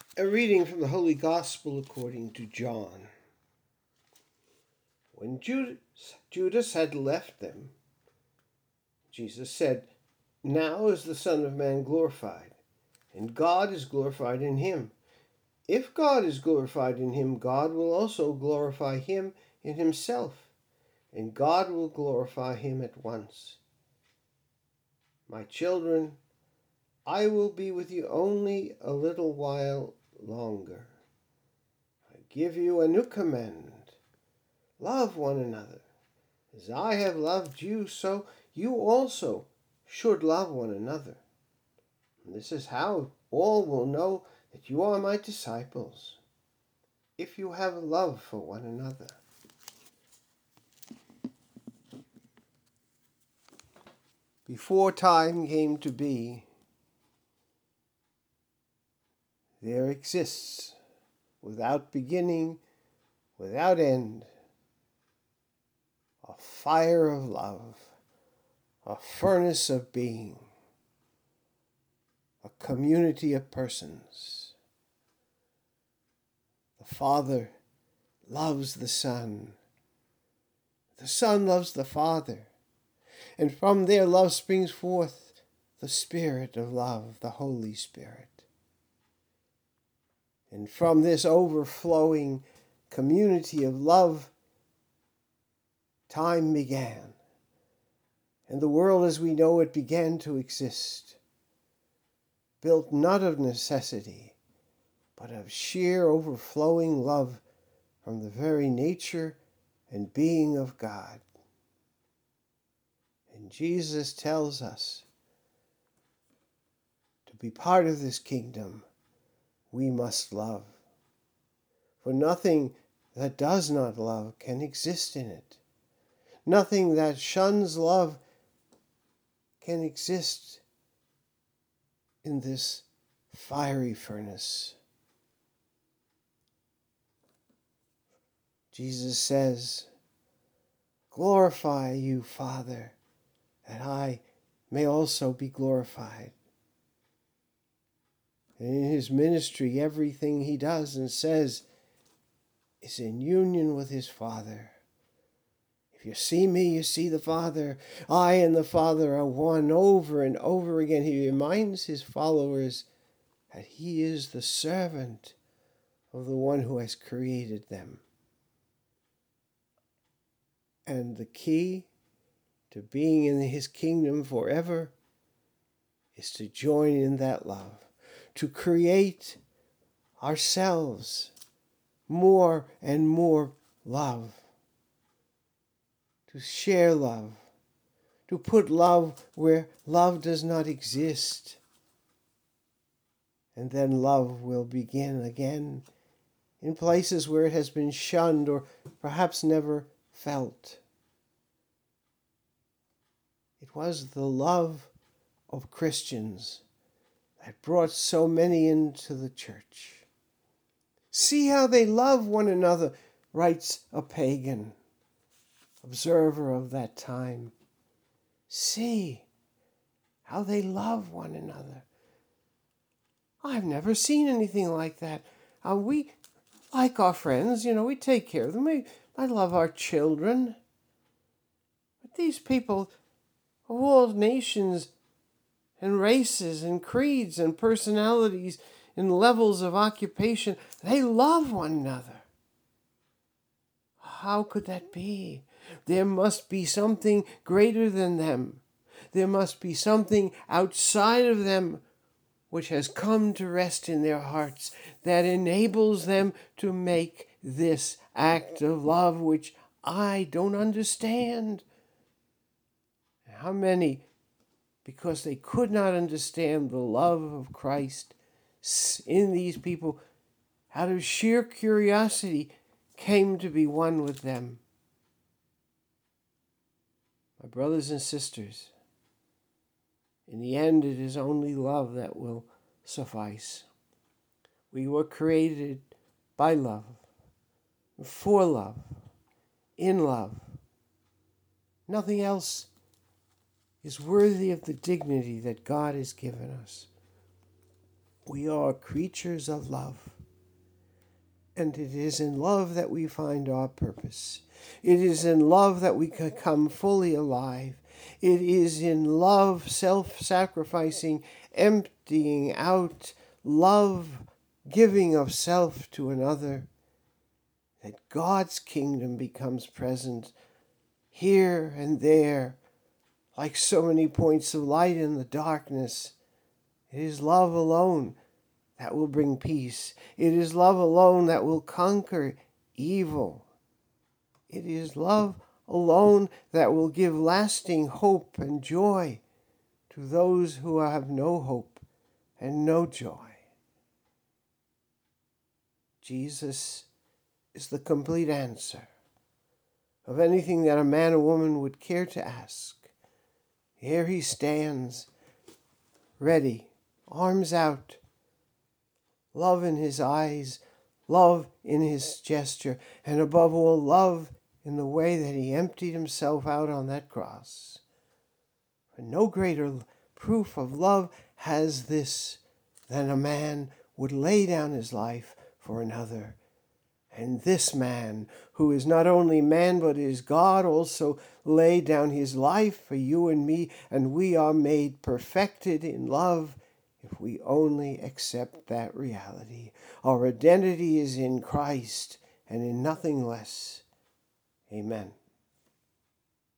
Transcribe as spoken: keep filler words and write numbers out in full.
A reading from the Holy Gospel according to John. When Judas, Judas had left them, Jesus said, "Now is the Son of Man glorified, and God is glorified in him. If God is glorified in him, God will also glorify him in himself, and God will glorify him at once. My children, I will be with you only a little while longer. I give you a new command. Love one another. As I have loved you, so you also should love one another. And this is how all will know that you are my disciples, if you have love for one another." Before time came to be, there exists, without beginning, without end, a fire of love, a furnace of being, a community of persons. The Father loves the Son. The Son loves the Father. And from their love springs forth the Spirit of love, the Holy Spirit. And from this overflowing community of love, time began. And the world as we know it began to exist, built not of necessity, but of sheer overflowing love from the very nature and being of God. And Jesus tells us, to be part of this kingdom, we must love. For nothing that does not love can exist in it. Nothing that shuns love can exist in this fiery furnace. Jesus says, "Glorify you, Father, that I may also be glorified." And in his ministry, everything he does and says is in union with his Father. If you see me, you see the Father. I and the Father are one. Over and over again, he reminds his followers that he is the servant of the one who has created them. And the key to being in his kingdom forever is to join in that love, to create ourselves more and more love, to share love, to put love where love does not exist. And then love will begin again in places where it has been shunned or perhaps never felt. It was the love of Christians that brought so many into the church. "See how they love one another," writes a pagan observer of that time. "See how they love one another. I've never seen anything like that. Uh, we like our friends, you know, we take care of them. We, I love our children. But these people of all nations and races and creeds and personalities and levels of occupation, they love one another. How could that be? There must be something greater than them. There must be something outside of them which has come to rest in their hearts that enables them to make this act of love which I don't understand." How many, because they could not understand the love of Christ in these people, out of sheer curiosity, came to be one with them. My brothers and sisters, in the end, it is only love that will suffice. We were created by love, for love, in love. Nothing else is worthy of the dignity that God has given us. We are creatures of love. And it is in love that we find our purpose. It is in love that we become fully alive. It is in love, self-sacrificing, emptying out, love, giving of self to another, that God's kingdom becomes present here and there, like so many points of light in the darkness. It is love alone that will bring peace. It is love alone that will conquer evil. It is love alone that will give lasting hope and joy to those who have no hope and no joy. Jesus is the complete answer of anything that a man or woman would care to ask. Here he stands, ready, arms out, love in his eyes, love in his gesture, and above all, love in the way that he emptied himself out on that cross. For no greater proof of love has this than a man would lay down his life for another. And this man, who is not only man but is God, also laid down his life for you and me, and we are made perfected in love if we only accept that reality. Our identity is in Christ and in nothing less. Amen.